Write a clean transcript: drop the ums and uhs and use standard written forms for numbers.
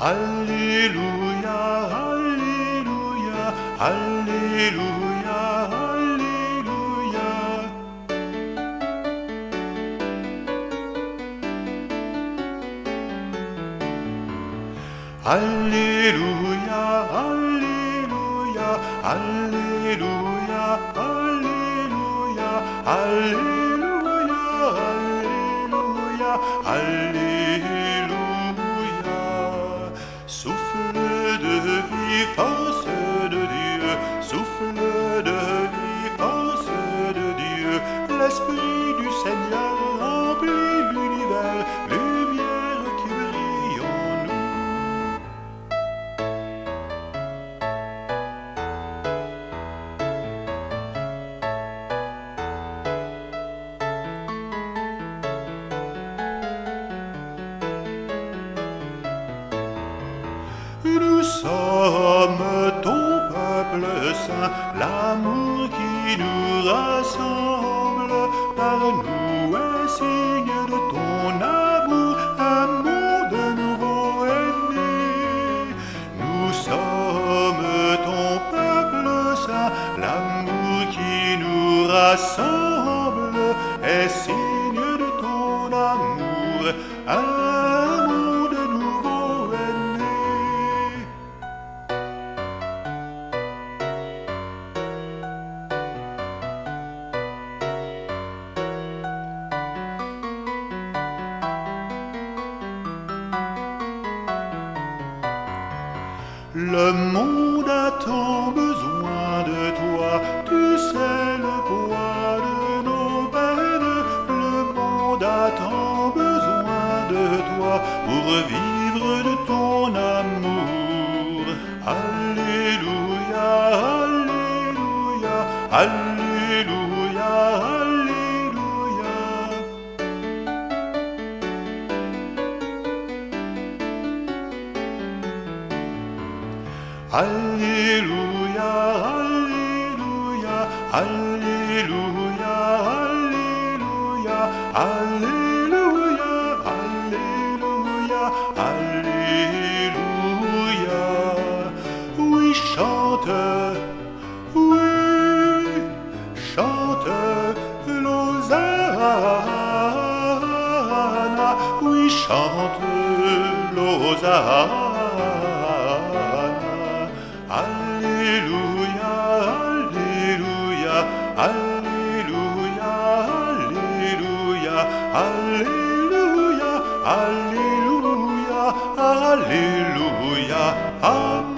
Alléluia, Alléluia, Alléluia, Alléluia. Alléluia, Alléluia, Alléluia, Alléluia, Alléluia, Alléluia, Alléluia. Souffle de vie, force de Dieu, souffle de vie, force de Dieu, l'Esprit du Seigneur remplit l'univers, lumière qui brille en nous. Nous sommes ton peuple saint, l'amour qui nous rassemble. Par nous est signe de ton amour, un monde nouveau est né. Nous sommes ton peuple saint, l'amour qui nous rassemble est signe de ton amour, un monde nouveau est né. Le monde a tant besoin de toi, tu sais le poids de nos peines. Le monde a tant besoin de toi pour vivre de ton amour. Alléluia, Alléluia, Alléluia, Alléluia. Alléluia, Alléluia, Alléluia, Alléluia, Alléluia, Alléluia, Alléluia. Oui, chante, oui, chante l'Hosanna, oui, chante l'Hosanna. Alléluia, Alléluia, Alléluia, Alléluia, Alléluia, Alléluia, Alléluia, Amen.